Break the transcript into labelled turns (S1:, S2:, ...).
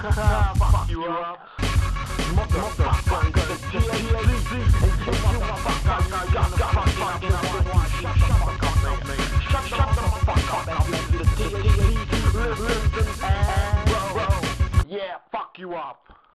S1: Fuck you up. Motherfucker, TLC, and take you motherfucker, you got the fucking shut the fuck up and let the TLC listen and bro. Yeah, fuck you up.